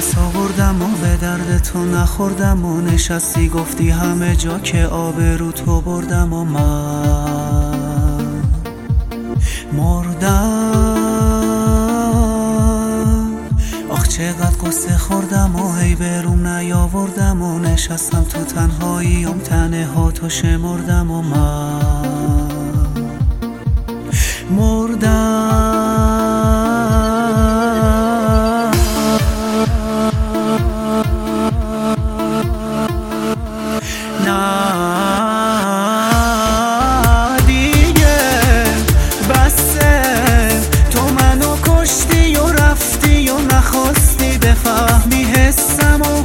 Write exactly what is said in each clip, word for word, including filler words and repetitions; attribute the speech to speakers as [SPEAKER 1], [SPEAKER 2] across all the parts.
[SPEAKER 1] نفس آوردم و به درد تو نخوردم و نشستی گفتی همه جا که آبرو تو بردم و من مردم. آخ چقدر قصه خوردم و هی بروم نیاوردم و نشستم تو تنهاییم تنه ها تو شمردم و من مردم. نه دیگه بسه، تو منو کشتی و رفتی و نخواستی بفهمی حسمو،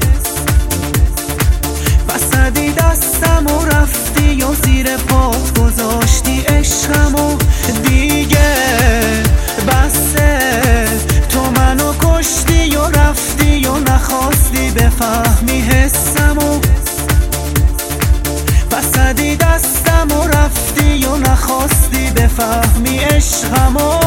[SPEAKER 1] بسدی دستم و رفتی و زیر پات گذاشتی عشقمو. دیگه بسه، تو منو کشتی و رفتی و نخواستی بفهمی حسمو، بسدی دستم و رفتی و نخواستی بفهمی عشقمو.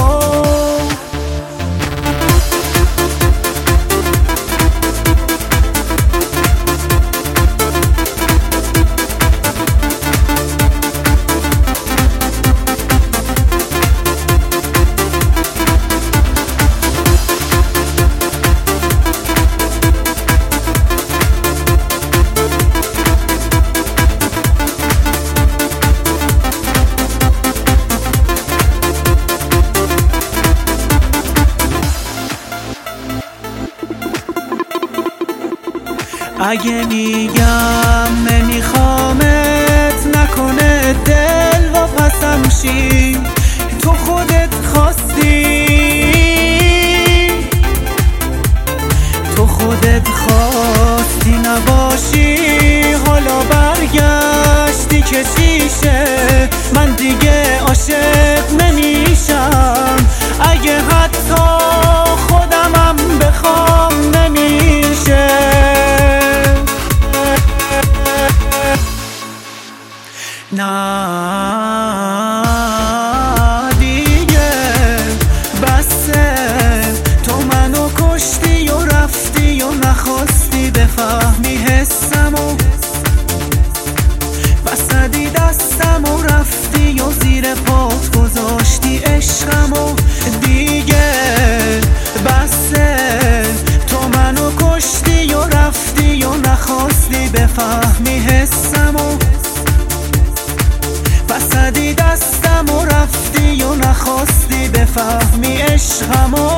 [SPEAKER 1] اگه میگم نمیخوامت نکنه دل و پسم شی، تو خودت خواستی، تو خودت خواستی نباشی، حالا برگشتی که چیشه، من دیگه عاشق نمیشم، اگه حتی خودمم بخوام نمیشه. نه دیگه بسه، تو منو کشتی و رفتی و نخواستی بفهمی حسمو، بسدی دستم و رفتی و زیر پات گذاشتی عشقمو. دیگه بسه، تو منو کشتی و رفتی و نخواستی بفهمی حسمو، بسدی دستم و رفتی و نخواستی بفهمی عشقمو.